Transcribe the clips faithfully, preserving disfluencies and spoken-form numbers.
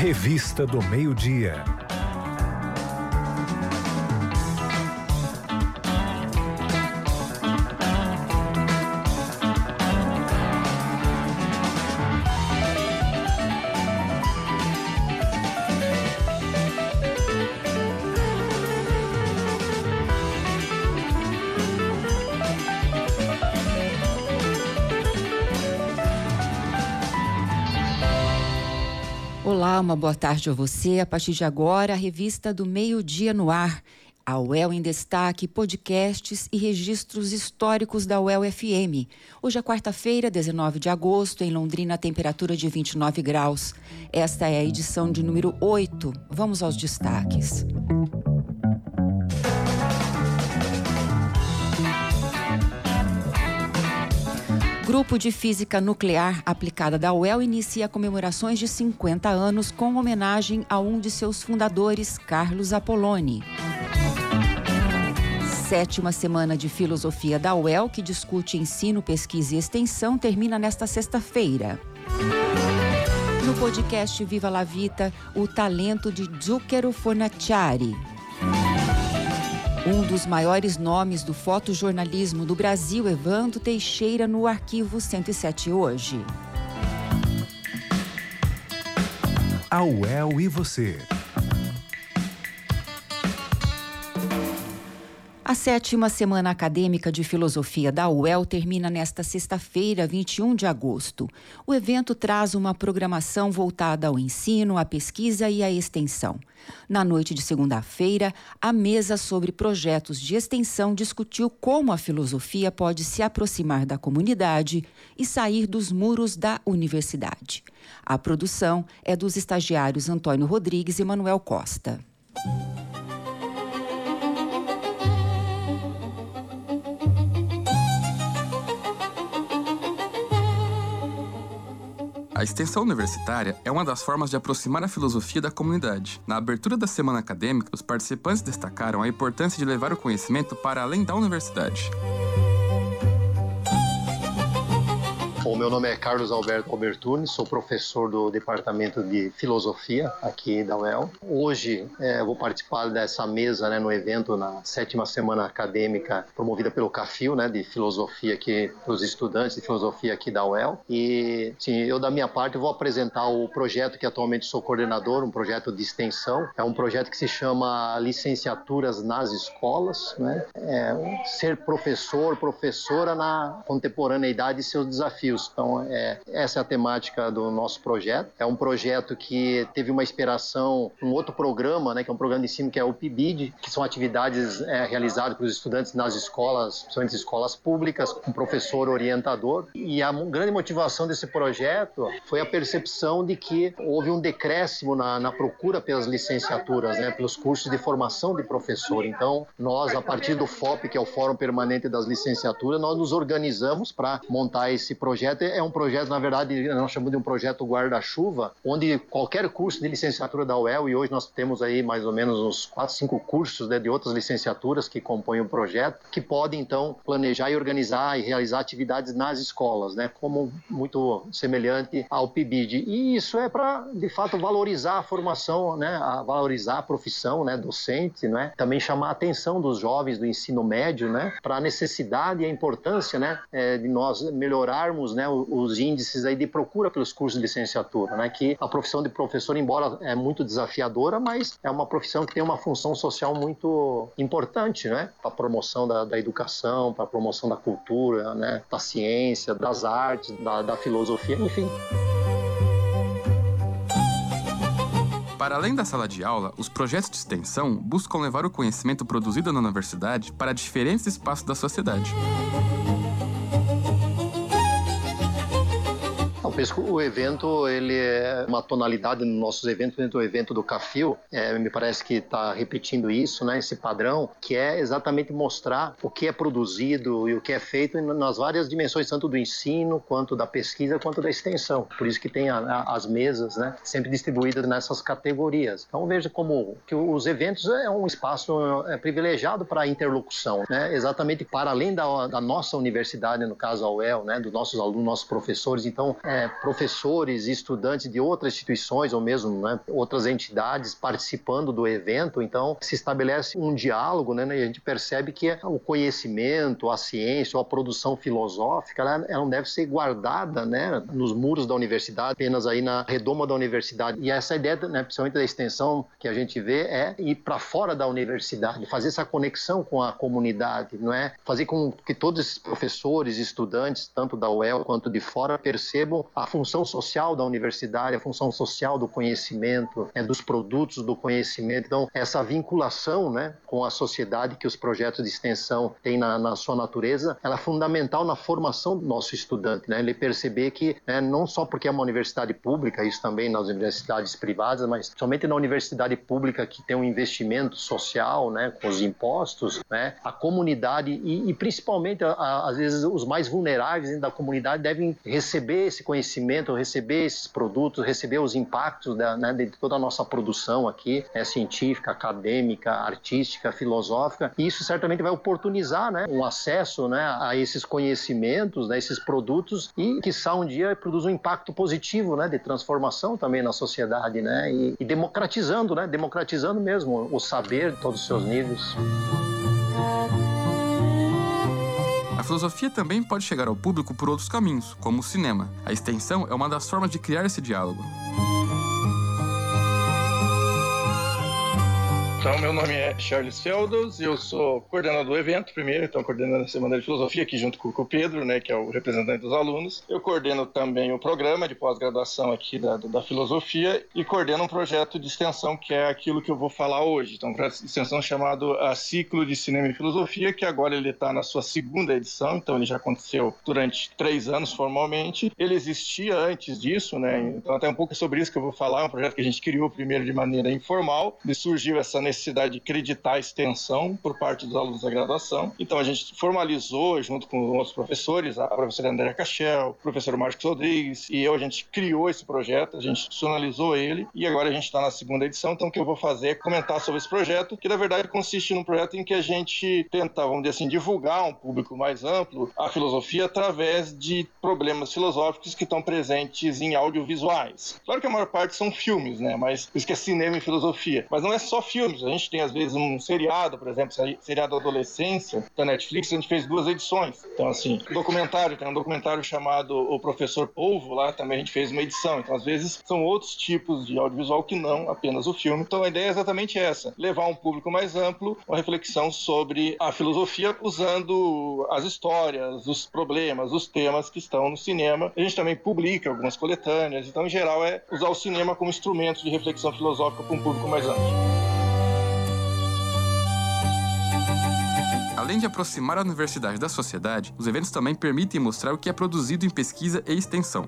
Revista do Meio-Dia. Olá, uma boa tarde a você. A partir de agora, a Revista do Meio-Dia no ar. A U E L em Destaque, podcasts e registros históricos da U E L F M. Hoje é quarta-feira, dezenove de agosto, em Londrina, temperatura de vinte e nove graus. Esta é a edição de número oito. Vamos aos destaques. Grupo de Física Nuclear Aplicada da U E L inicia comemorações de cinquenta anos com homenagem a um de seus fundadores, Carlos Apoloni. Sétima semana de Filosofia da U E L, que discute ensino, pesquisa e extensão, termina nesta sexta-feira. No podcast Viva la Vita, o talento de Zucchero Fornaciari. Um dos maiores nomes do fotojornalismo do Brasil, Evandro Teixeira, no Arquivo cento e sete hoje. A U E L e você. A sétima semana acadêmica de filosofia da U E L termina nesta sexta-feira, vinte e um de agosto. O evento traz uma programação voltada ao ensino, à pesquisa e à extensão. Na noite de segunda-feira, a mesa sobre projetos de extensão discutiu como a filosofia pode se aproximar da comunidade e sair dos muros da universidade. A produção é dos estagiários Antônio Rodrigues e Manuel Costa. A extensão universitária é uma das formas de aproximar a filosofia da comunidade. Na abertura da semana acadêmica, os participantes destacaram a importância de levar o conhecimento para além da universidade. Bom, meu nome é Carlos Alberto Obertuni, sou professor do Departamento de Filosofia aqui da U E L. Hoje é, eu vou participar dessa mesa, né, no evento, na sétima semana acadêmica promovida pelo CAFIL, né, de Filosofia aqui, para os estudantes de Filosofia aqui da U E L. E, sim, eu da minha parte vou apresentar o projeto que atualmente sou coordenador, um projeto de extensão. É um projeto que se chama Licenciaturas nas Escolas, né? É, ser professor, professora na contemporaneidade e seus desafios. Então, é, essa é a temática do nosso projeto. É um projeto que teve uma inspiração em um outro programa, né, que é um programa de ensino que é o P I B I D, que são atividades é, realizadas pelos estudantes nas escolas, principalmente escolas públicas, com professor orientador. E a grande motivação desse projeto foi a percepção de que houve um decréscimo na, na procura pelas licenciaturas, né, pelos cursos de formação de professor. Então, nós, a partir do F O P, que é o Fórum Permanente das Licenciaturas, nós nos organizamos para montar esse projeto. É um projeto, na verdade, nós chamamos de um projeto guarda-chuva, onde qualquer curso de licenciatura da U E L, e hoje nós temos aí mais ou menos uns quatro, cinco cursos, né, de outras licenciaturas que compõem o projeto, que podem, então, planejar e organizar e realizar atividades nas escolas, né, como muito semelhante ao P I B I D. E isso é para, de fato, valorizar a formação, né, a valorizar a profissão, né, docente, né, também chamar a atenção dos jovens do ensino médio, né, para a necessidade e a importância, né, é, de nós melhorarmos, né, os índices aí de procura pelos cursos de licenciatura, né, que a profissão de professor, embora é muito desafiadora, mas é uma profissão que tem uma função social muito importante, né, para a promoção da, da educação, para a promoção da cultura, né, da ciência, das artes, da, da filosofia, enfim. Para além da sala de aula, os projetos de extensão buscam levar o conhecimento produzido na universidade para diferentes espaços da sociedade. O evento, ele é uma tonalidade nos nossos eventos, dentro do evento do CAFIL, é, me parece que está repetindo isso, né, esse padrão, que é exatamente mostrar o que é produzido e o que é feito nas várias dimensões, tanto do ensino, quanto da pesquisa, quanto da extensão. Por isso que tem a, a, as mesas, né, sempre distribuídas nessas categorias. Então veja como que os eventos é um espaço é, privilegiado para a interlocução, né, exatamente para além da, da nossa universidade, no caso a U E L, né, dos nossos alunos, nossos professores. Então, é, é, professores e estudantes de outras instituições ou mesmo, né, outras entidades participando do evento. Então se estabelece um diálogo, né, e a gente percebe que o conhecimento, a ciência ou a produção filosófica, ela, ela não deve ser guardada, né, nos muros da universidade, apenas aí na redoma da universidade. E essa ideia, né, principalmente da extensão que a gente vê, é ir para fora da universidade, fazer essa conexão com a comunidade, não é? Fazer com que todos esses professores, estudantes, tanto da U E L quanto de fora, percebam a função social da universidade, a função social do conhecimento, é, dos produtos do conhecimento. Então, essa vinculação, né, com a sociedade que os projetos de extensão têm na, na sua natureza, ela é fundamental na formação do nosso estudante, né? Ele perceber que, né, não só porque é uma universidade pública, isso também nas universidades privadas, mas somente na universidade pública que tem um investimento social, né, com os impostos, né, a comunidade e, e principalmente, a, a, às vezes, os mais vulneráveis da comunidade devem receber esse conhecimento, receber esses produtos, receber os impactos da, né, de toda a nossa produção aqui, né, científica, acadêmica, artística, filosófica, e isso certamente vai oportunizar, né, um acesso, né, a esses conhecimentos, né, esses produtos e, quiçá, um dia produz um impacto positivo, né, de transformação também na sociedade, né, e, e democratizando, né, democratizando mesmo o saber de todos os seus níveis. A filosofia também pode chegar ao público por outros caminhos, como o cinema. A extensão é uma das formas de criar esse diálogo. Então, meu nome é Charles Feldos, eu sou coordenador do evento primeiro, então coordenando a Semana de Filosofia aqui junto com o Pedro, né, que é o representante dos alunos. Eu coordeno também o programa de pós-graduação aqui da, da filosofia e coordeno um projeto de extensão que é aquilo que eu vou falar hoje. Então, um projeto de extensão chamado a Ciclo de Cinema e Filosofia, que agora ele está na sua segunda edição, então ele já aconteceu durante três anos formalmente. Ele existia antes disso, né, então até um pouco sobre isso que eu vou falar, é um projeto que a gente criou primeiro de maneira informal, e surgiu essa necessidade necessidade de acreditar a extensão por parte dos alunos da graduação. Então a gente formalizou, junto com outros professores, a professora Andréa Cachel, o professor Marcos Rodrigues e eu, a gente criou esse projeto, a gente institucionalizou ele e agora a gente está na segunda edição. Então o que eu vou fazer é comentar sobre esse projeto, que na verdade consiste num projeto em que a gente tenta, vamos dizer assim, divulgar a um público mais amplo a filosofia através de problemas filosóficos que estão presentes em audiovisuais. Claro que a maior parte são filmes, né? Mas isso que é cinema e filosofia. Mas não é só filmes. A gente tem, às vezes, um seriado, por exemplo, seriado Adolescência, da Netflix, a gente fez duas edições. Então, assim, documentário, tem um documentário chamado O Professor Polvo, lá também a gente fez uma edição. Então, às vezes, são outros tipos de audiovisual que não apenas o filme. Então, a ideia é exatamente essa, levar um público mais amplo uma reflexão sobre a filosofia usando as histórias, os problemas, os temas que estão no cinema. A gente também publica algumas coletâneas. Então, em geral, é usar o cinema como instrumento de reflexão filosófica para um público mais amplo. Além de aproximar a universidade da sociedade, os eventos também permitem mostrar o que é produzido em pesquisa e extensão.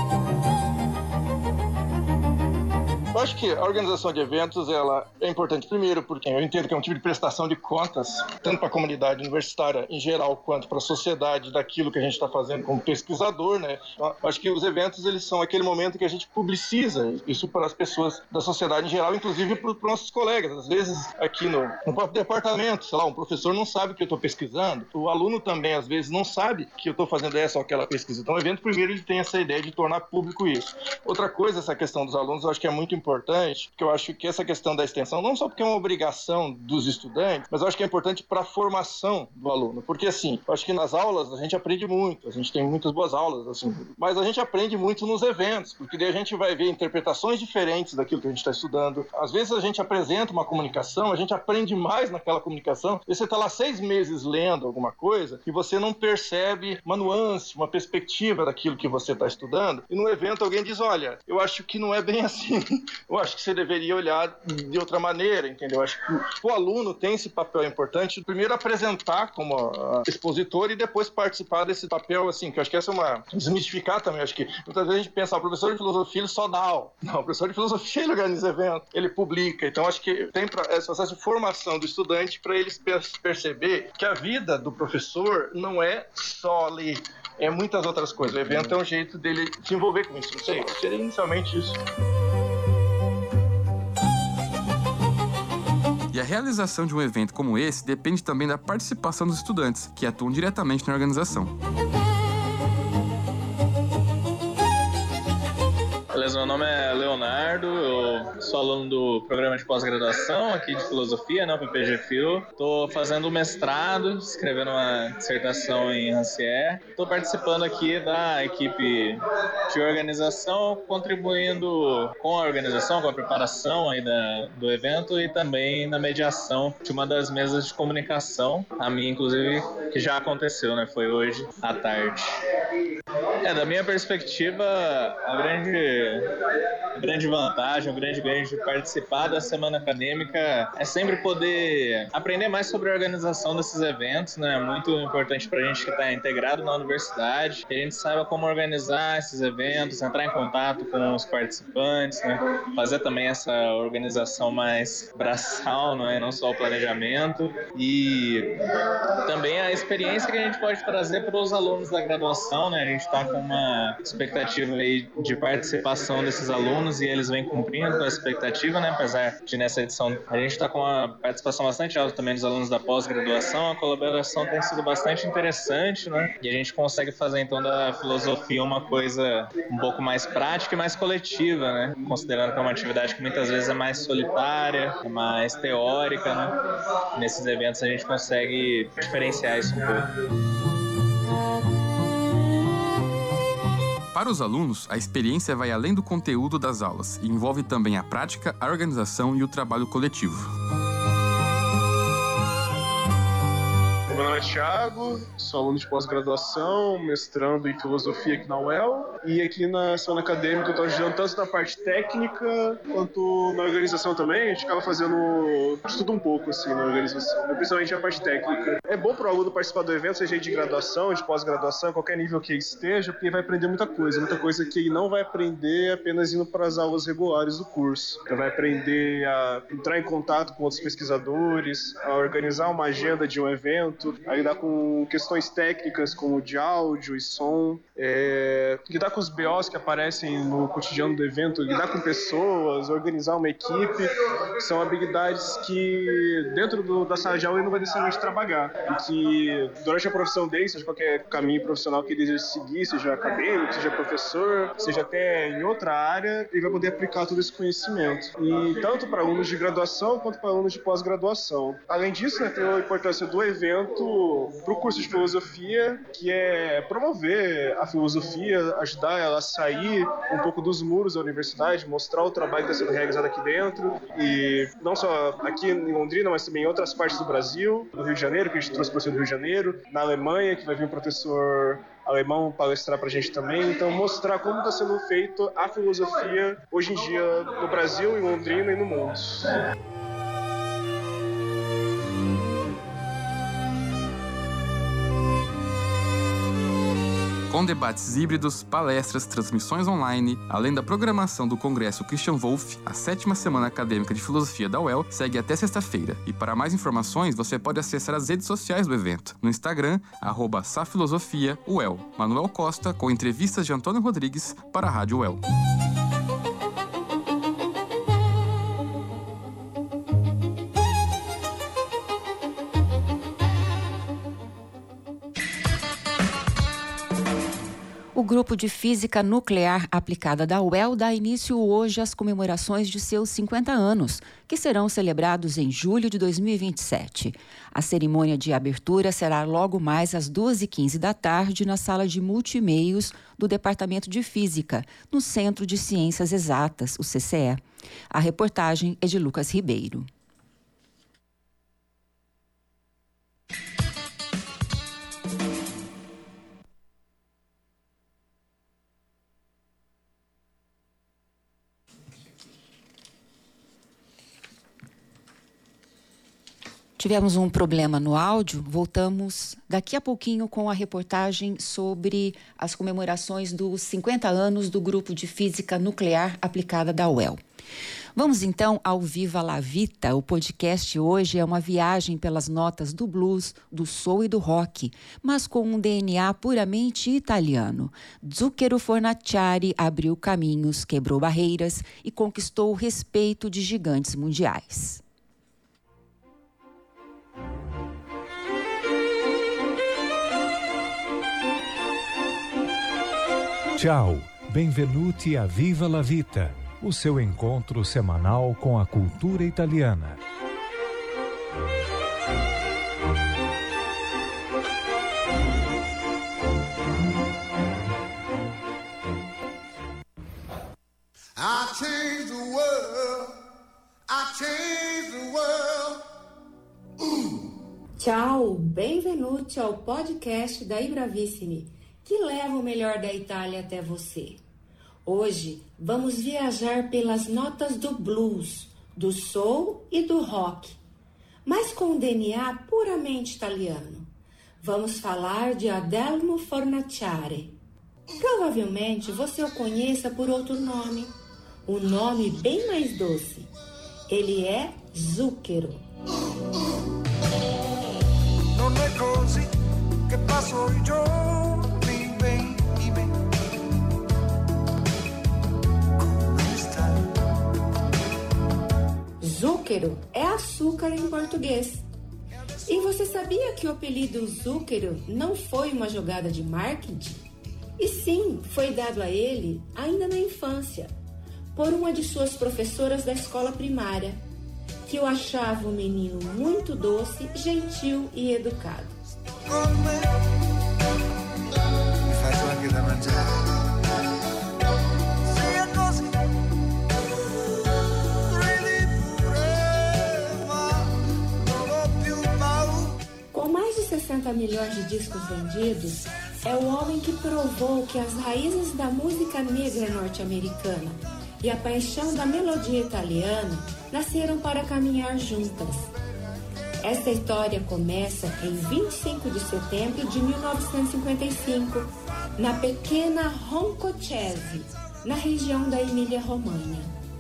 Eu acho que a organização de eventos ela é importante, primeiro, porque eu entendo que é um tipo de prestação de contas, tanto para a comunidade universitária em geral, quanto para a sociedade, daquilo que a gente está fazendo como pesquisador, né? Eu acho que os eventos eles são aquele momento que a gente publiciza isso para as pessoas da sociedade em geral, inclusive para os nossos colegas. Às vezes, aqui no, no próprio departamento, sei lá, um professor não sabe o que eu estou pesquisando, o aluno também, às vezes, não sabe que eu estou fazendo essa ou aquela pesquisa. Então, o evento, primeiro, ele tem essa ideia de tornar público isso. Outra coisa, essa questão dos alunos, eu acho que é muito importante. importante, porque eu acho que essa questão da extensão, não só porque é uma obrigação dos estudantes, mas eu acho que é importante para a formação do aluno, porque assim, eu acho que nas aulas a gente aprende muito, a gente tem muitas boas aulas, assim, mas a gente aprende muito nos eventos, porque daí a gente vai ver interpretações diferentes daquilo que a gente está estudando. Às vezes a gente apresenta uma comunicação, a gente aprende mais naquela comunicação, e você está lá seis meses lendo alguma coisa e você não percebe uma nuance, uma perspectiva daquilo que você está estudando, e no evento alguém diz, olha, eu acho que não é bem assim, eu acho que você deveria olhar de outra maneira, entendeu? Eu acho que o aluno tem esse papel importante, primeiro apresentar como expositor e depois participar desse papel, assim, que eu acho que essa é uma... desmistificar também, eu acho que muitas vezes a gente pensa, o professor de filosofia ele só dá aula. Não, o professor de filosofia ele organiza evento, ele publica, então acho que tem pra, esse processo de formação do estudante para eles perceber que a vida do professor não é só ler, é muitas outras coisas. O evento é um jeito dele se envolver com isso, não sei, seria inicialmente isso. E a realização de um evento como esse depende também da participação dos estudantes, que atuam diretamente na organização. Beleza, meu nome é Leonardo, eu sou aluno do programa de pós-graduação aqui de filosofia, né, P P G Filo. Estou fazendo mestrado, escrevendo uma dissertação em Rancière. Estou participando aqui da equipe de organização, contribuindo com a organização, com a preparação aí da, do evento e também na mediação de uma das mesas de comunicação, a minha inclusive, que já aconteceu, né, foi hoje à tarde. É, da minha perspectiva, a grande, a grande vantagem, o grande ganho de participar da semana acadêmica é sempre poder aprender mais sobre a organização desses eventos, né? É muito importante para a gente que está integrado na universidade, que a gente saiba como organizar esses eventos, entrar em contato com os participantes, né? Fazer também essa organização mais braçal, não é? Não só o planejamento, e também a experiência que a gente pode trazer para os alunos da graduação, né? A gente está com uma expectativa aí de participação desses alunos e eles vêm cumprindo a expectativa, né? Apesar de nessa edição a gente está com uma participação bastante alta também dos alunos da pós-graduação, a colaboração tem sido bastante interessante, né? E a gente consegue fazer então da filosofia uma coisa um pouco mais prática e mais coletiva, né? Considerando que é uma atividade que muitas vezes é mais solitária, é mais teórica, né? Nesses eventos a gente consegue diferenciar isso um pouco. Para os alunos, a experiência vai além do conteúdo das aulas e envolve também a prática, a organização e o trabalho coletivo. Meu nome é Thiago, sou aluno de pós-graduação, mestrando em filosofia aqui na U E L. E aqui na semana acadêmica eu estou ajudando tanto na parte técnica quanto na organização também. A gente acaba fazendo de tudo um pouco assim na organização, principalmente a parte técnica. É bom para o aluno participar do evento, seja de graduação, de pós-graduação, qualquer nível que ele esteja, porque ele vai aprender muita coisa. Muita coisa que ele não vai aprender apenas indo para as aulas regulares do curso. Ele vai aprender a entrar em contato com outros pesquisadores, a organizar uma agenda de um evento, a lidar com questões técnicas como de áudio e som, é, lidar com os B Os que aparecem no cotidiano do evento, lidar com pessoas, organizar uma equipe, são habilidades que dentro do, da sala de aula ele não vai necessariamente trabalhar, e que durante a profissão dele, seja qualquer caminho profissional que ele deseja seguir, seja acadêmico, seja professor, seja até em outra área, ele vai poder aplicar todo esse conhecimento, e tanto para alunos de graduação quanto para alunos de pós-graduação. Além disso, né, tem a importância do evento para o curso de filosofia, que é promover a filosofia, ajudar ela a sair um pouco dos muros da universidade, mostrar o trabalho que está sendo realizado aqui dentro, e não só aqui em Londrina, mas também em outras partes do Brasil, no Rio de Janeiro, que a gente trouxe para o Rio de Janeiro, na Alemanha, que vai vir um professor alemão palestrar para a gente também. Então, mostrar como está sendo feito a filosofia hoje em dia no Brasil, em Londrina e no mundo. Com debates híbridos, palestras, transmissões online, além da programação do Congresso Christian Wolff, a sétima Semana Acadêmica de Filosofia da U E L segue até sexta-feira. E para mais informações, você pode acessar as redes sociais do evento. No Instagram, arroba safilosofia U E L. Manuel Costa, com entrevistas de Antônio Rodrigues para a Rádio U E L. O Grupo de Física Nuclear Aplicada da U E L dá início hoje às comemorações de seus cinquenta anos, que serão celebrados em julho de dois mil e vinte e sete. A cerimônia de abertura será logo mais às duas e quinze da tarde na sala de multimeios do Departamento de Física, no Centro de Ciências Exatas, o C C E. A reportagem é de Lucas Ribeiro. Tivemos um problema no áudio, voltamos daqui a pouquinho com a reportagem sobre as comemorações dos cinquenta anos do Grupo de Física Nuclear Aplicada da U E L. Vamos então ao Viva la Vita. O podcast hoje é uma viagem pelas notas do blues, do soul e do rock, mas com um D N A puramente italiano. Zucchero Fornaciari abriu caminhos, quebrou barreiras e conquistou o respeito de gigantes mundiais. Tchau, Benvenuti a Viva la Vita, o seu encontro semanal com a cultura italiana. I changed the world. I changed the world. Uh. Ciao, benvenuti ao podcast da Bravissimi, que leva o melhor da Itália até você. Hoje vamos viajar pelas notas do blues, do soul e do rock, mas com um D N A puramente italiano. Vamos falar de Adelmo Fornaciari. Provavelmente você o conheça por outro nome, um nome bem mais doce. Ele é Zucchero. Non è così che passo i giorni, baby. Come stai? Zucchero é açúcar em português. E você sabia que o apelido Zucchero não foi uma jogada de marketing? E sim, foi dado a ele ainda na infância, por uma de suas professoras da escola primária, que o achava um menino muito doce, gentil e educado. Mi faccio anche da mangiare. Se è così, credi pure, ma non ho più paura. Com mais de sessenta milhões de discos vendidos, é o homem que provou que as raízes da música negra norte-americana e a paixão da melodia italiana nasceram para caminhar juntas. Esta história começa em vinte e cinco de setembro de mil novecentos e cinquenta e cinco, na pequena Roncochese, na região da Emília-Romanha.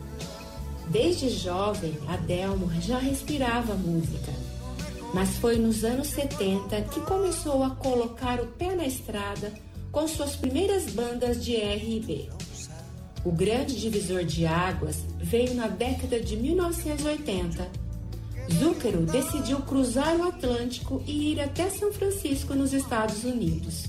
Desde jovem, Adelmo já respirava música, mas foi nos anos setenta que começou a colocar o pé na estrada com suas primeiras bandas de R e B. O grande divisor de águas veio na década de mil novecentos e oitenta. Zucchero decidiu cruzar o Atlântico e ir até São Francisco, nos Estados Unidos.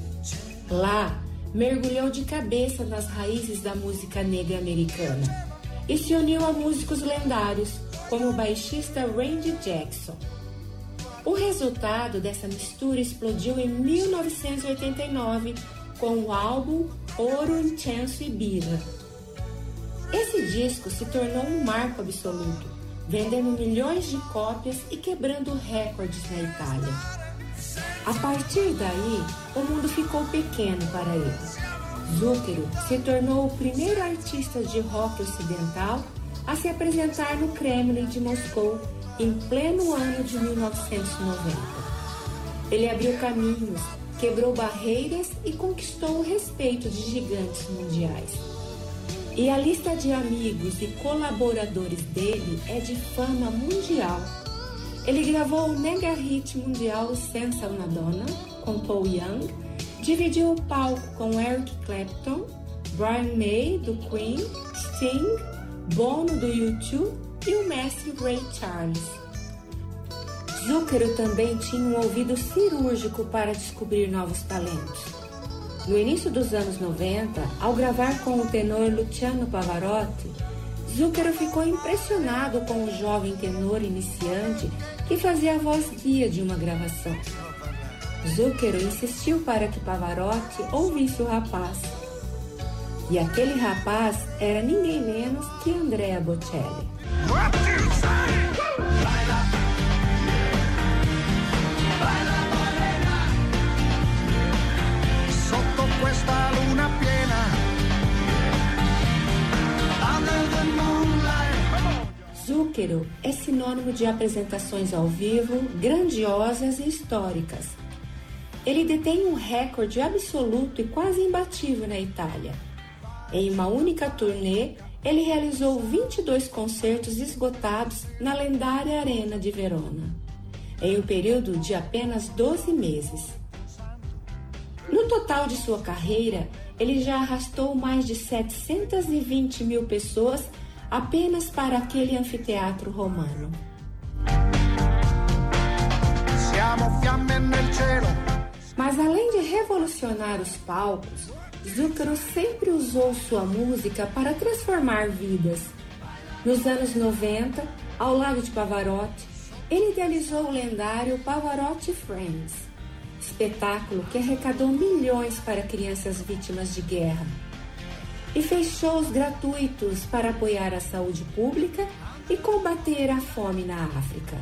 Lá, mergulhou de cabeça nas raízes da música negra americana e se uniu a músicos lendários como o baixista Randy Jackson. O resultado dessa mistura explodiu em mil novecentos e oitenta e nove com o álbum Ouro Intenso e Birra. Esse disco se tornou um marco absoluto, vendendo milhões de cópias e quebrando recordes na Itália. A partir daí, o mundo ficou pequeno para ele. Zucchero se tornou o primeiro artista de rock ocidental a se apresentar no Kremlin de Moscou em pleno ano de mil novecentos e noventa. Ele abriu caminhos, quebrou barreiras e conquistou o respeito de gigantes mundiais. E a lista de amigos e colaboradores dele é de fama mundial. Ele gravou o mega hit mundial Senza una Donna, com Paul Young, dividiu o palco com Eric Clapton, Brian May, do Queen, Sting, Bono, do U dois e o mestre Ray Charles. Zucchero também tinha um ouvido cirúrgico para descobrir novos talentos. No início dos anos noventa, ao gravar com o tenor Luciano Pavarotti, Zucchero ficou impressionado com o jovem tenor iniciante que fazia a voz guia de uma gravação. Zucchero insistiu para que Pavarotti ouvisse o rapaz. E aquele rapaz era ninguém menos que Andrea Bocelli. Zucchero é sinônimo de apresentações ao vivo grandiosas e históricas. Ele detém um recorde absoluto e quase imbatível na Itália. Em uma única turnê, ele realizou vinte e dois concertos esgotados na lendária Arena de Verona, em um período de apenas doze meses. No total de sua carreira, ele já arrastou mais de setecentas e vinte mil pessoas apenas para aquele anfiteatro romano. Mas além de revolucionar os palcos, Zúcaro sempre usou sua música para transformar vidas. Nos anos noventa, ao lado de Pavarotti, ele idealizou o lendário Pavarotti Friends, espetáculo que arrecadou milhões para crianças vítimas de guerra. E fez shows gratuitos para apoiar a saúde pública e combater a fome na África.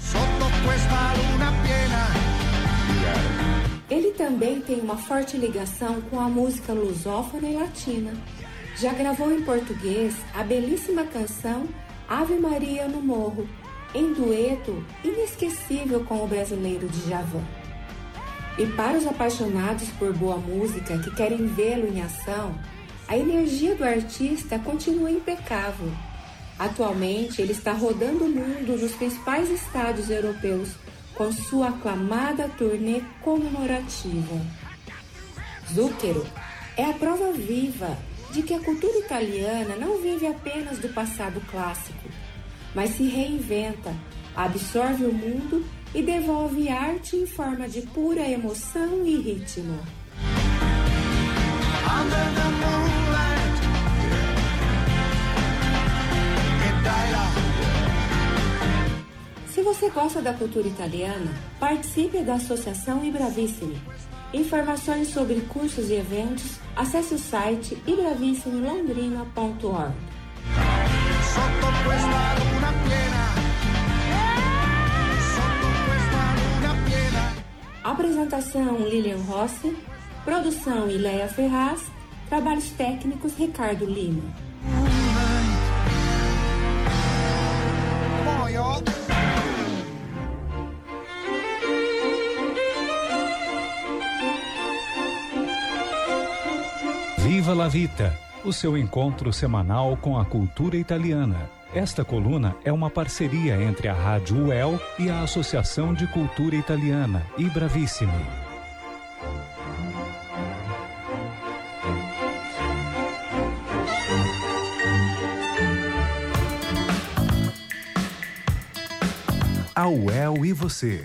Ele também tem uma forte ligação com a música lusófona e latina. Já gravou em português a belíssima canção Ave Maria no Morro, em dueto inesquecível com o brasileiro Djavan. E para os apaixonados por boa música que querem vê-lo em ação, a energia do artista continua impecável. Atualmente, ele está rodando o mundo nos principais estádios europeus com sua aclamada turnê comemorativa. Zúcaro é a prova viva de que a cultura italiana não vive apenas do passado clássico, mas se reinventa, absorve o mundo e devolve arte em forma de pura emoção e ritmo. Se você gosta da cultura italiana, participe da Associação Ibravissimi. Informações sobre cursos e eventos, acesse o site i bravissimi londrina ponto org. Apresentação Lilian Rossi, produção Ileia Ferraz, trabalhos técnicos Ricardo Lima. Viva la Vita, o seu encontro semanal com a cultura italiana. Esta coluna é uma parceria entre a Rádio U E L e a Associação de Cultura Italiana, Ibravissimi. A U E L e você.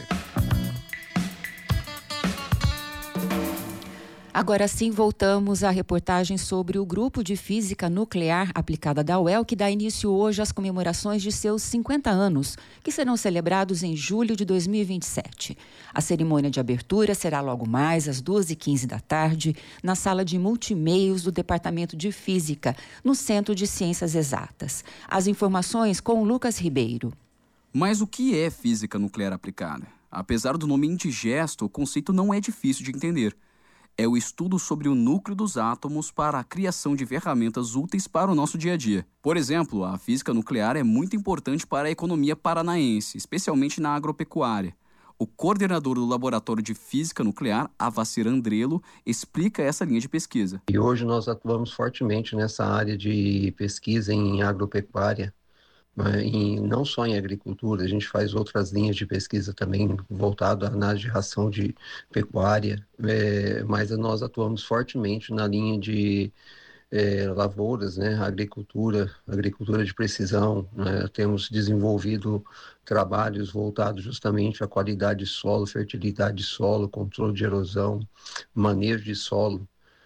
Agora sim, voltamos à reportagem sobre o Grupo de Física Nuclear Aplicada da U E L, que dá início hoje às comemorações de seus cinquenta anos, que serão celebrados em julho de dois mil e vinte e sete. A cerimônia de abertura será logo mais às duas e quinze da tarde, na sala de multimeios do Departamento de Física, no Centro de Ciências Exatas. As informações com Lucas Ribeiro. Mas o que é física nuclear aplicada? Apesar do nome indigesto, o conceito não é difícil de entender. É o estudo sobre o núcleo dos átomos para a criação de ferramentas úteis para o nosso dia a dia. Por exemplo, a física nuclear é muito importante para a economia paranaense, especialmente na agropecuária. O coordenador do Laboratório de Física Nuclear, Avacir Andrello, explica essa linha de pesquisa. E hoje nós atuamos fortemente nessa área de pesquisa em agropecuária, em, não só em agricultura, a gente faz outras linhas de pesquisa também voltado à análise de ração de pecuária, é, mas nós atuamos fortemente na linha de é, lavouras, né, agricultura, agricultura de precisão, né, temos desenvolvido trabalhos voltados justamente à qualidade de solo, fertilidade de solo, controle de erosão, manejo de solo.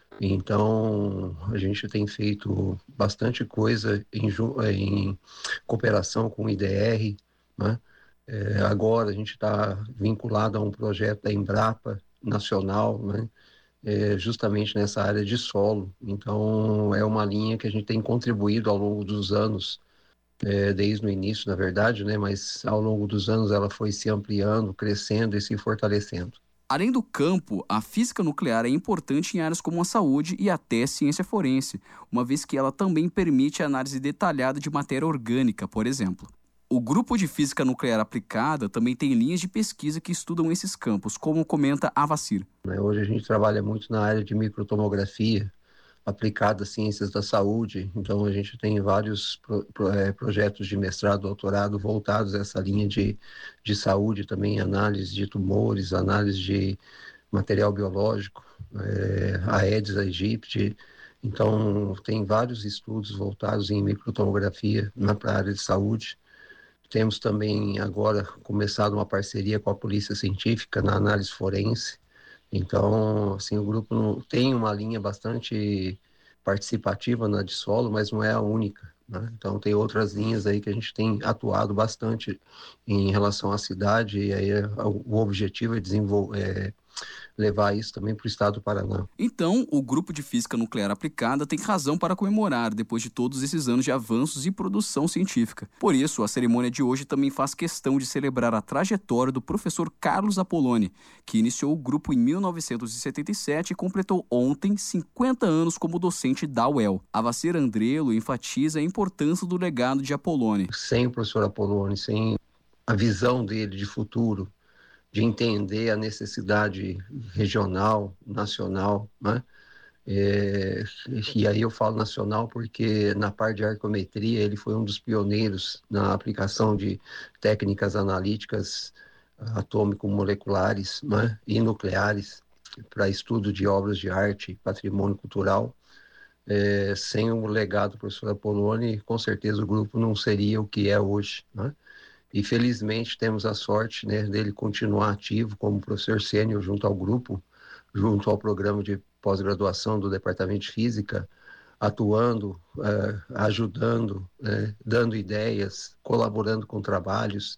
Então, a gente tem feito bastante coisa em, em cooperação com o I D R, né? É, agora a gente está vinculado a um projeto da Embrapa nacional, né? É, justamente nessa área de solo. Então, é uma linha que a gente tem contribuído ao longo dos anos, é, desde o início, na verdade, né? Mas ao longo dos anos ela foi se ampliando, crescendo e se fortalecendo. Além do campo, a física nuclear é importante em áreas como a saúde e até ciência forense, uma vez que ela também permite a análise detalhada de matéria orgânica, por exemplo. O Grupo de Física Nuclear Aplicada também tem linhas de pesquisa que estudam esses campos, como comenta Avacir. Hoje a gente trabalha muito na área de microtomografia, aplicada às ciências da saúde, então a gente tem vários pro, pro, é, projetos de mestrado, doutorado voltados a essa linha de, de saúde, também análise de tumores, análise de material biológico, é, a Aedes aegypti, então tem vários estudos voltados em microtomografia na área de saúde. Temos também agora começado uma parceria com a Polícia Científica na análise forense, Então, assim, o grupo não, tem uma linha bastante participativa na de solo, mas não é a única, né? Então, tem outras linhas aí que a gente tem atuado bastante em relação à cidade, e aí o objetivo é desenvolver, é, levar isso também para o estado do Paraná. Então, o Grupo de Física Nuclear Aplicada tem razão para comemorar depois de todos esses anos de avanços e produção científica. Por isso, a cerimônia de hoje também faz questão de celebrar a trajetória do professor Carlos Apoloni, que iniciou o grupo em mil novecentos e setenta e sete e completou ontem cinquenta anos como docente da U E L. A Vacir Andrelo enfatiza a importância do legado de Apoloni. Sem o professor Apoloni, sem a visão dele de futuro, de entender a necessidade regional, nacional, né? É, e aí eu falo nacional porque na parte de arcometria ele foi um dos pioneiros na aplicação de técnicas analíticas atômico-moleculares, né? E nucleares para estudo de obras de arte, patrimônio cultural. É, sem o legado do professor Apoloni, com certeza o grupo não seria o que é hoje, né? E felizmente temos a sorte, né, dele continuar ativo como professor sênior junto ao grupo, junto ao programa de pós-graduação do Departamento de Física, atuando, uh, ajudando, né, dando ideias, colaborando com trabalhos,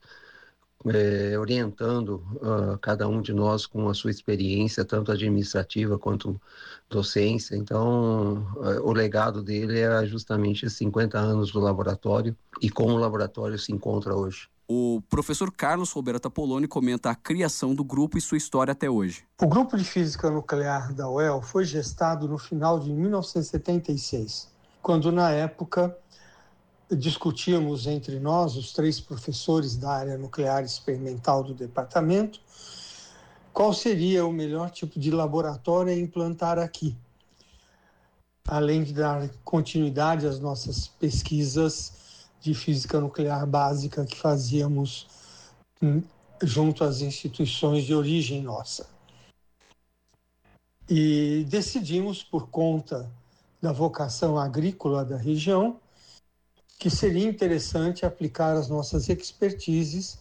uh, orientando uh, cada um de nós com a sua experiência, tanto administrativa quanto docência. Então, uh, o legado dele é justamente cinquenta anos do laboratório e como o laboratório se encontra hoje. O professor Carlos Roberto Apoloni comenta a criação do grupo e sua história até hoje. O Grupo de Física Nuclear da U E L foi gestado no final de mil novecentos e setenta e seis, quando, na época, discutíamos entre nós, os três professores da área nuclear experimental do departamento, qual seria o melhor tipo de laboratório a implantar aqui, além de dar continuidade às nossas pesquisas de física nuclear básica que fazíamos junto às instituições de origem nossa. E decidimos, por conta da vocação agrícola da região, que seria interessante aplicar as nossas expertises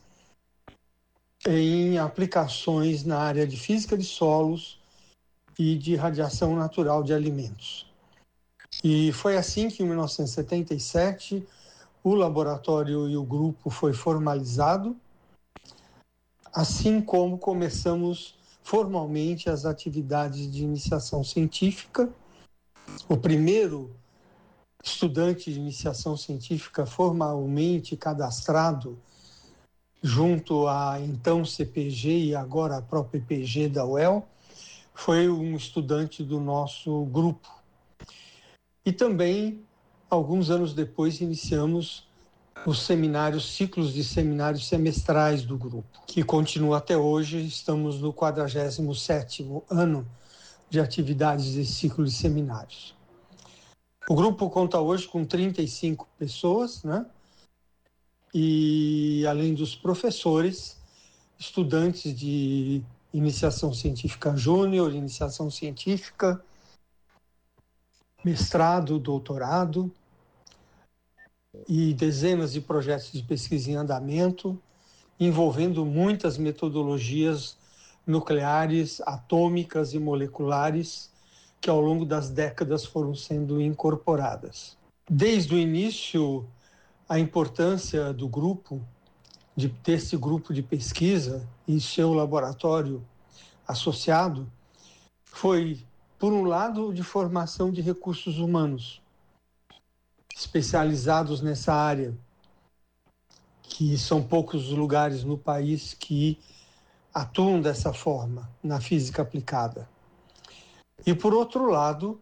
em aplicações na área de física de solos e de radiação natural de alimentos. E foi assim que, em mil novecentos e setenta e sete, o laboratório e o grupo foi formalizado, assim como começamos formalmente as atividades de iniciação científica. O primeiro estudante de iniciação científica formalmente cadastrado junto à então C P G e agora a própria P G da U E L foi um estudante do nosso grupo. E também, alguns anos depois, iniciamos os seminários, ciclos de seminários semestrais do grupo, que continua até hoje. Estamos no quadragésimo sétimo ano de atividades desse ciclo de seminários. O grupo conta hoje com trinta e cinco pessoas, né? E, além dos professores, estudantes de iniciação científica júnior, iniciação científica, mestrado, doutorado, e dezenas de projetos de pesquisa em andamento, envolvendo muitas metodologias nucleares, atômicas e moleculares, que ao longo das décadas foram sendo incorporadas. Desde o início, a importância do grupo, de, desse grupo de pesquisa e seu laboratório associado, foi, por um lado, de formação de recursos humanos, especializados nessa área, que são poucos os lugares no país que atuam dessa forma, na física aplicada. E, por outro lado,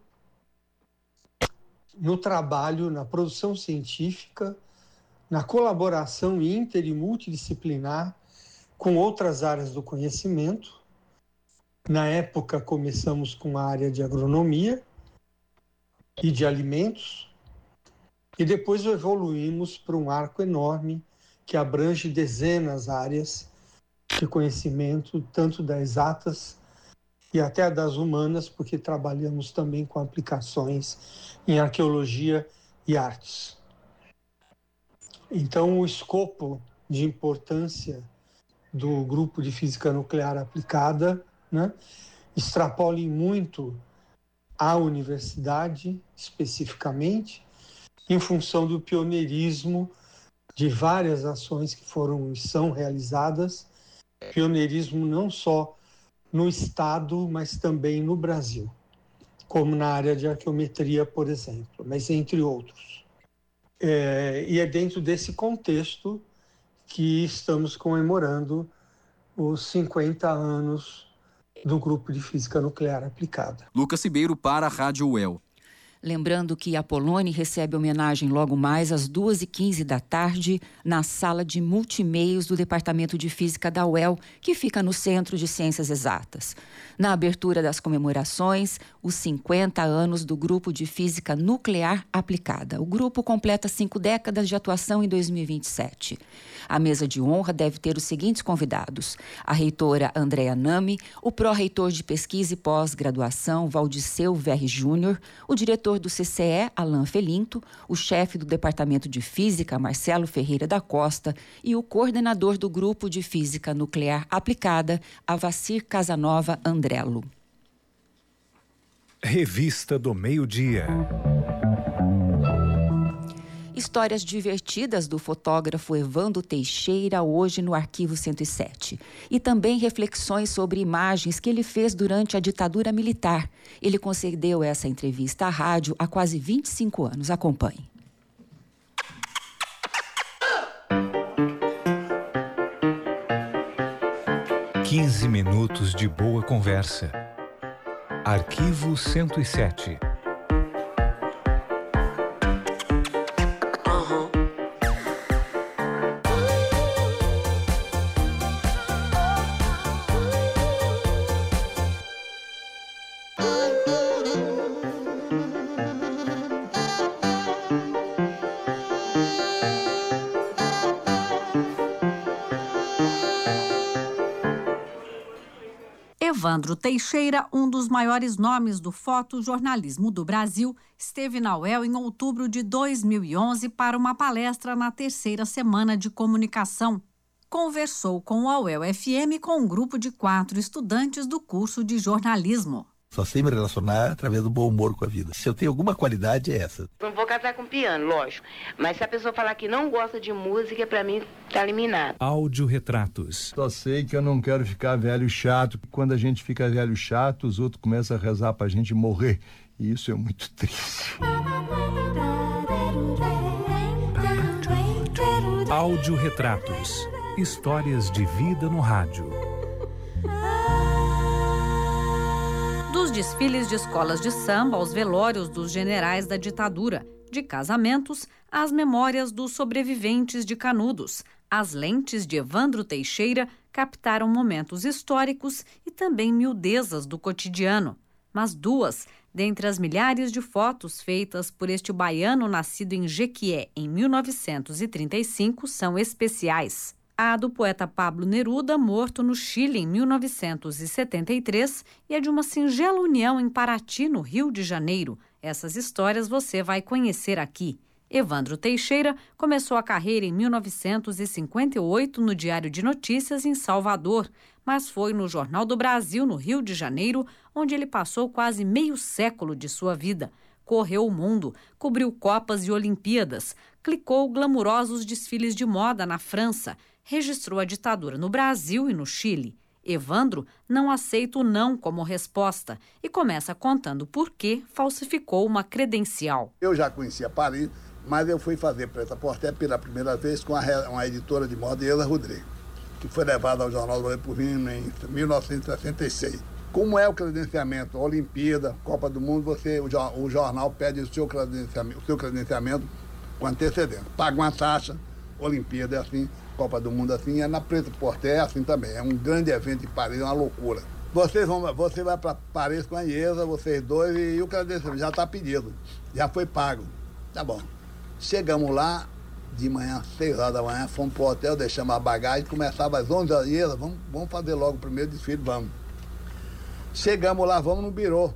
no trabalho, na produção científica, na colaboração inter e multidisciplinar com outras áreas do conhecimento. Na época, começamos com a área de agronomia e de alimentos, e depois evoluímos para um arco enorme que abrange dezenas de áreas de conhecimento, tanto das exatas e até das humanas, porque trabalhamos também com aplicações em arqueologia e artes. Então, o escopo de importância do Grupo de Física Nuclear Aplicada, né, extrapolem muito a universidade, especificamente, em função do pioneirismo de várias ações que foram e são realizadas, pioneirismo não só no Estado, mas também no Brasil, como na área de arqueometria, por exemplo, mas entre outros. É, e é dentro desse contexto que estamos comemorando os cinquenta anos do Grupo de Física Nuclear Aplicada. Lucas Ribeiro para a Rádio U E L. Lembrando que a Poloni recebe homenagem logo mais às duas e quinze da tarde na sala de multimeios do Departamento de Física da U E L, que fica no Centro de Ciências Exatas. Na abertura das comemorações, os cinquenta anos do Grupo de Física Nuclear Aplicada. O grupo completa cinco décadas de atuação em dois mil e vinte e sete. A mesa de honra deve ter os seguintes convidados: a reitora Andréa Nami, o pró-reitor de pesquisa e pós-graduação Valdiceu Verri Júnior, o diretor do C C E, Alain Felinto, o chefe do Departamento de Física, Marcelo Ferreira da Costa, e o coordenador do Grupo de Física Nuclear Aplicada, Avacir Casanova Andrello. Revista do Meio-Dia. Histórias divertidas do fotógrafo Evandro Teixeira hoje no Arquivo cento e sete. E também reflexões sobre imagens que ele fez durante a ditadura militar. Ele concedeu essa entrevista à rádio há quase vinte e cinco anos. Acompanhe. quinze minutos de boa conversa. Arquivo cento e sete. Evandro Teixeira, um dos maiores nomes do fotojornalismo do Brasil, esteve na U E L em outubro de dois mil e onze para uma palestra na terceira semana de comunicação. Conversou com a U E L F M com um grupo de quatro estudantes do curso de jornalismo. Só sei me relacionar através do bom humor com a vida. Se eu tenho alguma qualidade, é essa. Não vou casar com piano, lógico. Mas se a pessoa falar que não gosta de música, pra mim tá eliminado. Áudio-retratos. Só sei que eu não quero ficar velho chato. Quando a gente fica velho chato, os outros começam a rezar pra gente morrer. E isso é muito triste. Áudio-retratos. Histórias de vida no rádio. Dos desfiles de escolas de samba aos velórios dos generais da ditadura, de casamentos às memórias dos sobreviventes de Canudos, as lentes de Evandro Teixeira captaram momentos históricos e também miudezas do cotidiano. Mas duas, dentre as milhares de fotos feitas por este baiano nascido em Jequié em mil novecentos e trinta e cinco, são especiais. A do poeta Pablo Neruda, morto no Chile em mil novecentos e setenta e três, e a de uma singela união em Paraty, no Rio de Janeiro. Essas histórias você vai conhecer aqui. Evandro Teixeira começou a carreira em mil novecentos e cinquenta e oito no Diário de Notícias, em Salvador, mas foi no Jornal do Brasil, no Rio de Janeiro, onde ele passou quase meio século de sua vida. Correu o mundo, cobriu Copas e Olimpíadas, clicou glamurosos desfiles de moda na França, registrou a ditadura no Brasil e no Chile. Evandro não aceita o não como resposta e começa contando por que falsificou uma credencial. Eu já conhecia Paris, mas eu fui fazer Prêt-à-Porter pela primeira vez com uma editora de moda, Elza Rodrigues, que foi levada ao Jornal do Brasil em mil novecentos e sessenta e seis. Como é o credenciamento? Olimpíada, Copa do Mundo, você, o, o jornal pede o seu credenciamento, o seu credenciamento com antecedência. Paga uma taxa, Olimpíada é assim, Copa do Mundo assim, é na Prêt-à-Porter é assim também. É um grande evento em Paris, é uma loucura. Vocês vão, você vai para Paris com a Iesa, vocês dois, e o credenciamento já está pedido, já foi pago. Tá bom. Chegamos lá, de manhã, seis horas da manhã, fomos para o hotel, deixamos a bagagem, começava às onze horas, Iesa, vamos, vamos fazer logo o primeiro desfile, vamos. Chegamos lá, vamos no birô.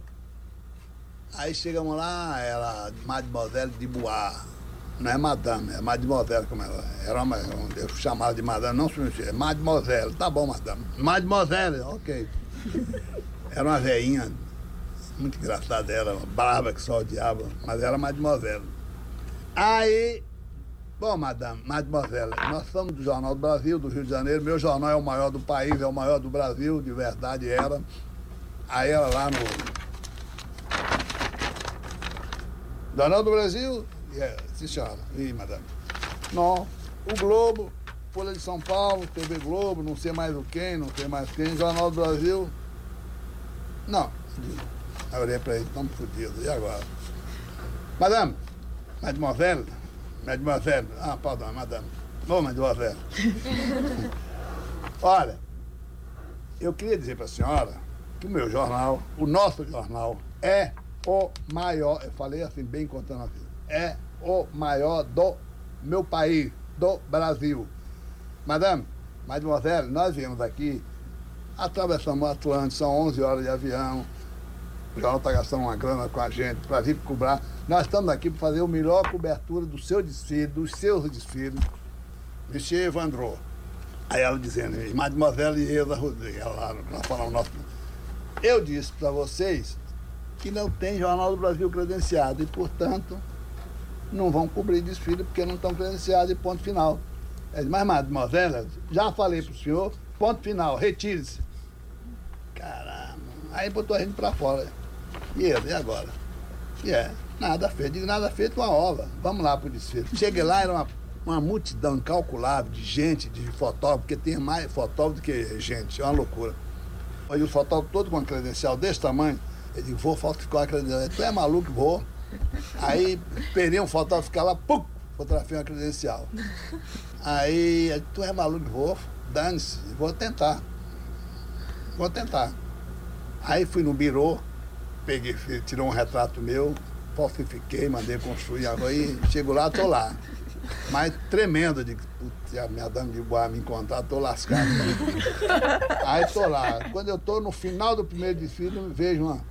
Aí chegamos lá, era Mademoiselle de Bois. Não é madame, é mademoiselle, como ela era uma, eu chamava de madame, não se mexia, é mademoiselle, tá bom, madame. Mademoiselle, ok. Era uma velhinha muito engraçada, era brava que só odiava, mas era mademoiselle. Aí, bom, madame, mademoiselle, nós somos do Jornal do Brasil, do Rio de Janeiro, meu jornal é o maior do país, é o maior do Brasil, de verdade era. Aí ela lá no Jornal do Brasil, yeah, sim senhora, ih, madame. Não, o Globo, Folha de São Paulo, T V Globo, não sei mais o quem, não sei mais quem, Jornal do Brasil. Não. Aí eu olhei pra ele, estamos fodidos, e agora? Madame, mademoiselle, mademoiselle, ah, pardon, madame, ô, mademoiselle. Olha, eu queria dizer pra senhora que o meu jornal, o nosso jornal, é o maior, eu falei assim, bem contando a vida, é o maior do meu país, do Brasil. Madame, mademoiselle, nós viemos aqui, atravessamos o Atlântico, são onze horas de avião, o jornal está gastando uma grana com a gente para vir cobrar. Nós estamos aqui para fazer a melhor cobertura do seu desfile, dos seus desfiles. Monsieur Evandro. Aí ela dizendo, mademoiselle Ieda Rodrigues, ela, nós falamos nosso. Eu disse para vocês que não tem Jornal do Brasil credenciado e, portanto, não vão cobrir desfile porque não estão credenciados e ponto final. Ela disse, mas mademoiselle, já falei para o senhor, ponto final, retire-se. Caramba, aí botou a gente para fora. E ele, e agora? E é, nada feito, digo, nada feito, uma ova, vamos lá para o desfile. Cheguei lá, era uma, uma multidão incalculável de gente, de fotógrafo, porque tem mais fotógrafo do que gente, é uma loucura. Aí o fotógrafo todo com uma credencial desse tamanho, ele disse, vou falsificar a credencial. Tu é maluco, vou. Aí, esperei um fotógrafo ficar lá, pum, fotografei uma credencial. Aí, tu é maluco, vou, dane-se, vou tentar. Vou tentar. Aí fui no birô, peguei, tirou um retrato meu, falsifiquei, mandei construir, aí chego lá, tô lá. Mas tremendo, de a minha dama de boa me encontrar, tô lascado. Aí tô lá. Quando eu tô no final do primeiro desfile, eu vejo uma.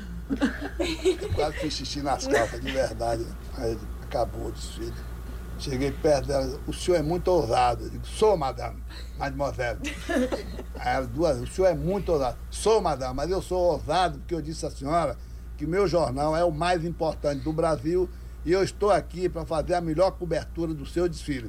Eu quase fiz xixi nas calças, de verdade. Aí acabou o desfile. Cheguei perto dela, o senhor é muito ousado. Eu digo, sou, madame, mademoiselle. Aí ela, duas, o senhor é muito ousado. Sou, madame, mas eu sou ousado porque eu disse à senhora que o meu jornal é o mais importante do Brasil e eu estou aqui para fazer a melhor cobertura do seu desfile.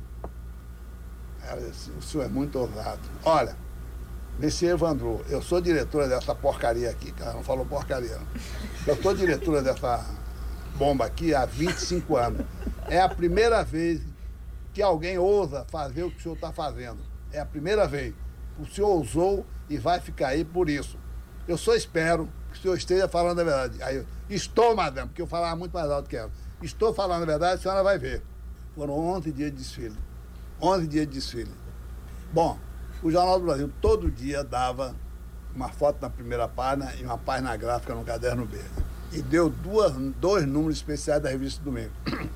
Ela disse, o senhor é muito ousado. Olha, Monsieur Evandro, eu sou diretora dessa porcaria aqui, cara, não falou porcaria, não. Eu sou diretora dessa bomba aqui há vinte e cinco anos. É a primeira vez que alguém ousa fazer o que o senhor está fazendo. É a primeira vez. O senhor ousou e vai ficar aí por isso. Eu só espero que o senhor esteja falando a verdade. Aí eu, estou, madame, porque eu falava muito mais alto que ela. Estou falando a verdade, a senhora vai ver. Foram onze dias de desfile. onze dias de desfile. Bom, o Jornal do Brasil todo dia dava uma foto na primeira página e uma página gráfica no caderno B. E deu duas, dois números especiais da revista Domingo.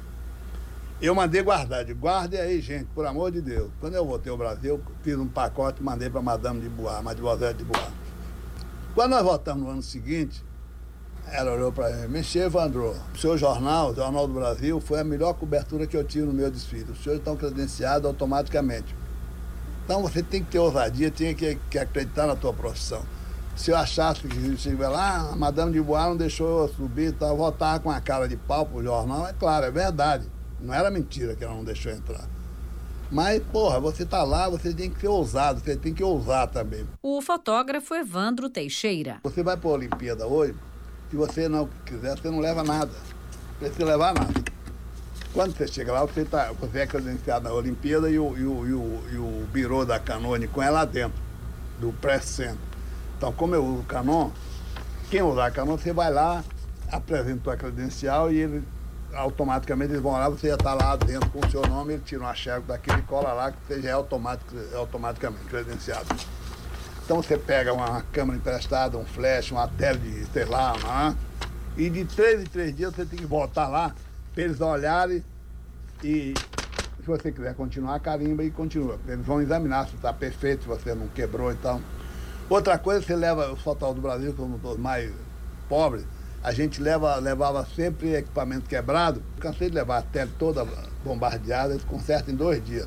Eu mandei guardar, de guardem aí, gente, por amor de Deus. Quando eu voltei ao Brasil, fiz um pacote e mandei para Madame de Bois, Mademoiselle de Bois. Quando nós voltamos no ano seguinte, ela olhou para mim, Monsieur Evandro, o seu jornal, o Jornal do Brasil, foi a melhor cobertura que eu tive no meu desfile. Os senhores estão credenciados automaticamente. Então você tem que ter ousadia, tem que, que acreditar na tua profissão. Se eu achasse que chegar lá, a Madame de Bois não deixou eu subir, tá, eu voltava com a cara de pau pro jornal, é claro, é verdade. Não era mentira que ela não deixou entrar. Mas, porra, você tá lá, você tem que ser ousado, você tem que ousar também. O fotógrafo Evandro Teixeira. Você vai para a Olimpíada hoje, se você não quiser, você não leva nada. Não precisa levar nada. Quando você chega lá, você, tá, você é credenciado na Olimpíada e o, e o, e o, e o birô da Canônica é lá dentro, do Press Center. Então, como eu uso o Canon, quem usar a Canon, você vai lá, apresenta a credencial e ele, automaticamente eles vão lá, você já está lá dentro com o seu nome, ele tira uma chave daquele e cola lá, que você já é automático, automaticamente credenciado. Então você pega uma câmera emprestada, um flash, uma tela de, sei lá, uma, e de três em três dias você tem que voltar lá, para eles olharem e, se você quiser continuar, carimba e continua. Eles vão examinar se está perfeito, se você não quebrou e tal. Outra coisa, você leva os fotógrafos do Brasil, que são os mais pobres, a gente leva, levava sempre equipamento quebrado. Cansei de levar a tele toda bombardeada, eles consertam em dois dias.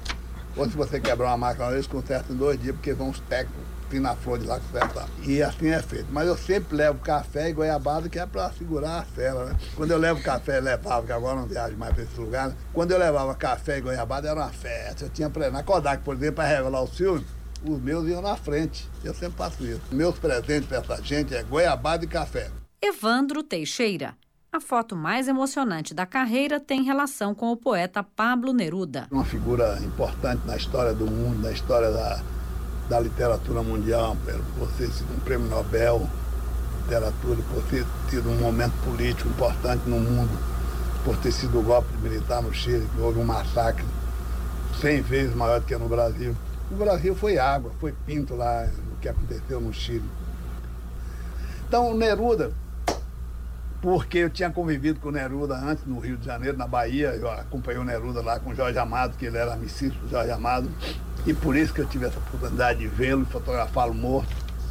Ou se você quebrar uma máquina, eles consertam em dois dias, porque vão os técnicos na flor de lá consertar. E assim é feito. Mas eu sempre levo café e goiabada, que é para segurar a fera, né? Quando eu levo café, levava, que agora não viajo mais para esse lugar, né? Quando eu levava café e goiabada, era uma festa. Eu tinha presente. Na Kodak, por exemplo, para revelar os filmes, os meus iam na frente. Eu sempre faço isso. Meus presentes para essa gente é goiabada e café. Evandro Teixeira. A foto mais emocionante da carreira tem relação com o poeta Pablo Neruda. Uma figura importante na história do mundo, na história da, da literatura mundial, por ter sido um prêmio Nobel de literatura, por ter tido um momento político importante no mundo, por ter sido o golpe militar no Chile, que houve um massacre cem vezes maior do que no Brasil. No Brasil foi água, foi pinto lá, o que aconteceu no Chile. Então, o Neruda, porque eu tinha convivido com o Neruda antes no Rio de Janeiro, na Bahia, eu acompanhei o Neruda lá com o Jorge Amado, que ele era amicíssimo do Jorge Amado, e por isso que eu tive essa oportunidade de vê-lo e fotografá-lo morto.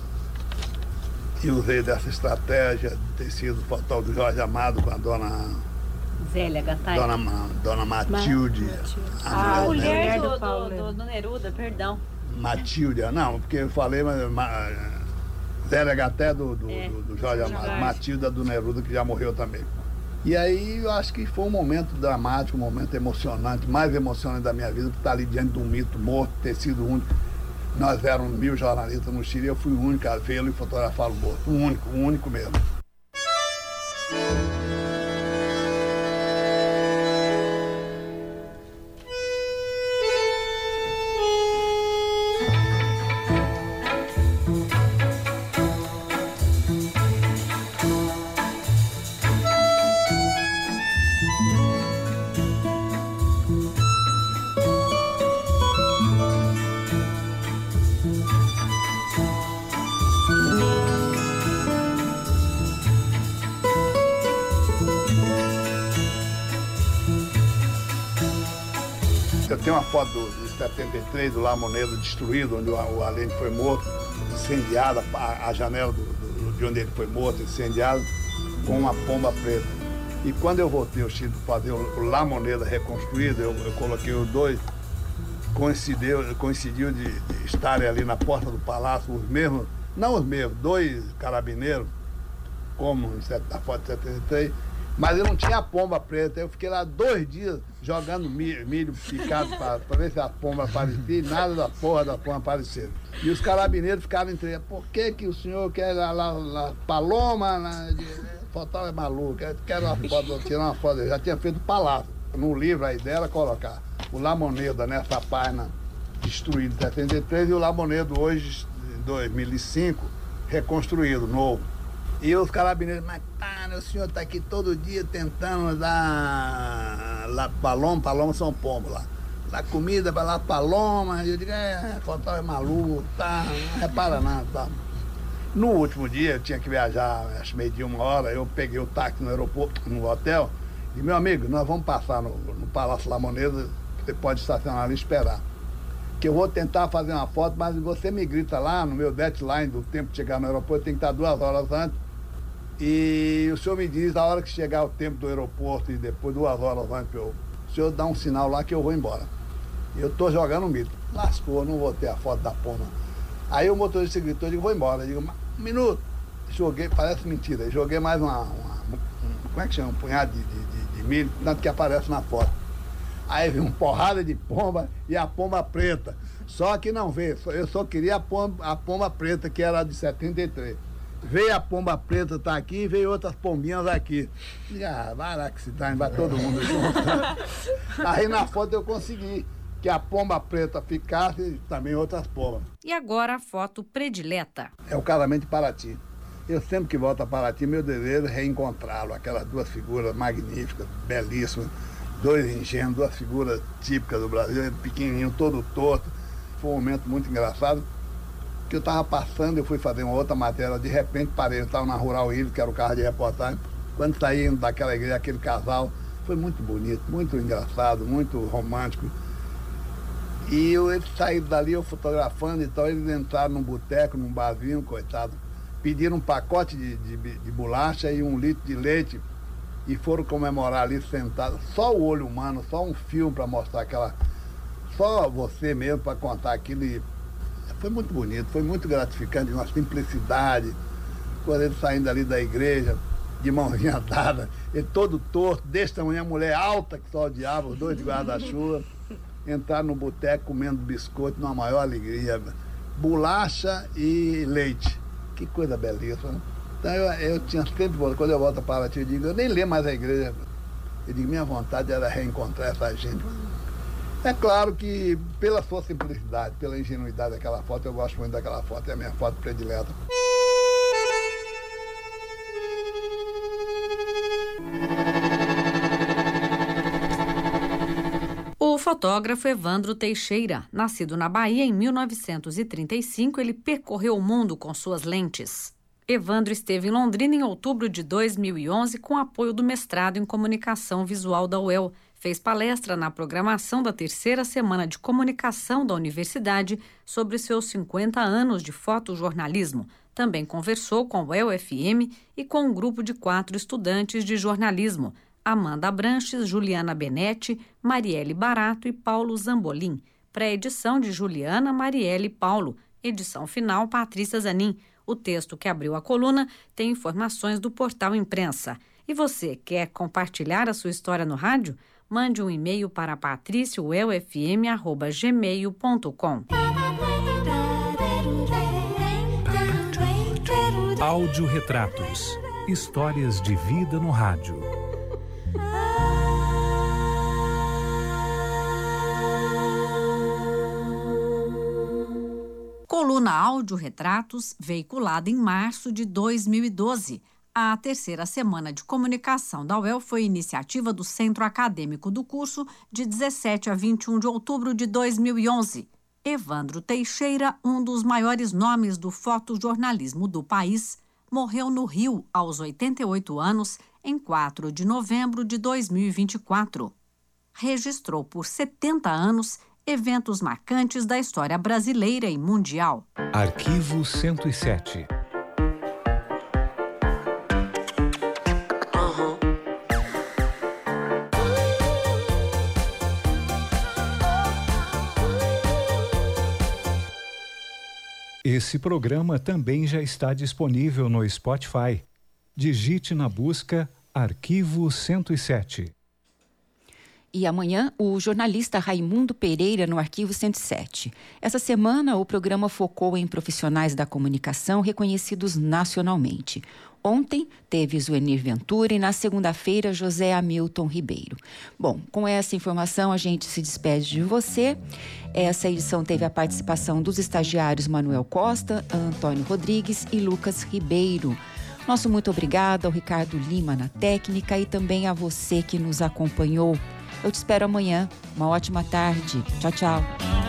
E usei dessa estratégia de ter sido fotógrafo do Jorge Amado com a dona Zélia Gattai. Dona, dona Matilde. Ma a mulher, mulher do, do, do, do, do Neruda, perdão. Matilde, não, porque eu falei, mas ma, Zélia Gattai do, do, é, do, do Jorge Amado, Jorge. Matilda do Neruda, que já morreu também. E aí eu acho que foi um momento dramático, um momento emocionante, mais emocionante da minha vida, que estar ali diante de um mito morto, ter sido o único. Nós éramos mil jornalistas no Chile, eu fui o único a vê-lo e fotografá-lo morto. O único, o único mesmo. Eu tenho uma foto do, de setenta e três, do La Moneda destruído, onde o, o Allende foi morto, incendiada, a, a janela do, do, de onde ele foi morto, incendiada, com uma pomba preta. E quando eu voltei ao Chile para fazer o, o La Moneda reconstruído, eu, eu coloquei os dois, coincidiu, coincidiu de, de estarem ali na porta do palácio, os mesmos, não os mesmos, dois carabineiros, como na foto de setenta e três, mas eu não tinha a pomba preta. Eu fiquei lá dois dias jogando milho, milho picado para ver se a pomba aparecia e nada da porra da pomba apareceu. E os carabineiros ficaram entre eles. Por que que o senhor quer lá, lá, lá Paloma? Lá, fotógrafo é maluco, quero uma foto, tirar uma foto. Eu já tinha feito o palácio. No livro a ideia era colocar o La Moneda nessa página destruído em setenta e três e o La Moneda hoje, em dois mil e cinco, reconstruído, novo. E os carabineiros, mas tá, o senhor está aqui todo dia tentando dar lá, paloma, paloma são pombos lá. Dar comida para lá, paloma. E eu digo, é, fotógrafo é maluco, tá, não repara nada, tá. No último dia, eu tinha que viajar, acho meio-dia, uma hora, eu peguei o táxi no aeroporto, no hotel, e meu amigo, nós vamos passar no, no Palácio La Moneda, você pode estacionar ali e esperar. Que eu vou tentar fazer uma foto, mas você me grita lá no meu deadline do tempo de chegar no aeroporto, tem que estar duas horas antes. E o senhor me diz, a hora que chegar o tempo do aeroporto e depois duas horas antes, eu, o senhor dá um sinal lá que eu vou embora. Eu tô jogando mito. Lascou, não vou ter a foto da pomba. Aí o motorista gritou, eu digo, vou embora. Eu digo, um minuto. Joguei, parece mentira. Eu joguei mais uma, uma um, como é que chama? Um punhado de, de, de, de milho, tanto que aparece na foto. Aí veio uma porrada de pomba e a pomba preta. Só que não veio, eu só queria a pomba, a pomba preta, que era de setenta e três. Veio a pomba preta, tá aqui, e veio outras pombinhas aqui. E, ah, vai lá que se dá, vai todo mundo junto. Aí na foto eu consegui que a pomba preta ficasse e também outras pombas. E agora a foto predileta. É o casamento de Paraty. Eu sempre que volto a Paraty, meu desejo é reencontrá-lo. Aquelas duas figuras magníficas, belíssimas, dois engenhos, duas figuras típicas do Brasil, pequenininho, todo torto. Foi um momento muito engraçado. Que eu estava passando, eu fui fazer uma outra matéria, de repente parei, eu estava na Rural Ilha, que era o carro de reportagem. Quando saí daquela igreja, aquele casal, foi muito bonito, muito engraçado, muito romântico. E eu, eles saíram dali, eu fotografando e tal, eles entraram num boteco, num barzinho, coitado, pediram um pacote de, de, de bolacha e um litro de leite e foram comemorar ali sentados, só o olho humano, só um filme para mostrar aquela só você mesmo para contar aquilo. E foi muito bonito, foi muito gratificante, uma simplicidade. Quando ele saindo ali da igreja, de mãozinha dada, ele todo torto, desse tamanho, a mulher alta que só odiava, os dois de guarda-chuva, entrar no boteco comendo biscoito numa maior alegria. Bolacha e leite. Que coisa belíssima, né? Então eu, eu tinha sempre, quando eu volto para Paraty, eu digo, eu nem leio mais a igreja. Eu digo, minha vontade era reencontrar essa gente. É claro que pela sua simplicidade, pela ingenuidade daquela foto, eu gosto muito daquela foto, é a minha foto predileta. O fotógrafo Evandro Teixeira, nascido na Bahia em mil novecentos e trinta e cinco, ele percorreu o mundo com suas lentes. Evandro esteve em Londrina em outubro de dois mil e onze com apoio do mestrado em Comunicação Visual da U E L. Fez palestra na programação da terceira semana de comunicação da universidade sobre seus cinquenta anos de fotojornalismo. Também conversou com o U E L F M e com um grupo de quatro estudantes de jornalismo: Amanda Branches, Juliana Benetti, Marielle Barato e Paulo Zambolin. Pré-edição de Juliana, Marielle e Paulo. Edição final, Patrícia Zanin. O texto que abriu a coluna tem informações do portal Imprensa. E você quer compartilhar a sua história no rádio? Mande um e-mail para patricia u e l f m arroba gmail ponto com. Áudio-retratos. Histórias de vida no rádio. Coluna Áudio-retratos, veiculada em março de dois mil e doze. A terceira semana de comunicação da U E L foi iniciativa do Centro Acadêmico do curso de dezessete a vinte e um de outubro de dois mil e onze. Evandro Teixeira, um dos maiores nomes do fotojornalismo do país, morreu no Rio aos oitenta e oito anos em quatro de novembro de dois mil e vinte e quatro. Registrou por setenta anos eventos marcantes da história brasileira e mundial. Arquivo cento e sete. Esse programa também já está disponível no Spotify. Digite na busca Arquivo cento e sete. E amanhã, o jornalista Raimundo Pereira no Arquivo cento e sete. Essa semana, o programa focou em profissionais da comunicação reconhecidos nacionalmente. Ontem, teve Zuenir Ventura e na segunda-feira, José Hamilton Ribeiro. Bom, com essa informação, a gente se despede de você. Essa edição teve a participação dos estagiários Manuel Costa, Antônio Rodrigues e Lucas Ribeiro. Nosso muito obrigado ao Ricardo Lima na técnica e também a você que nos acompanhou. Eu te espero amanhã. Uma ótima tarde. Tchau, tchau.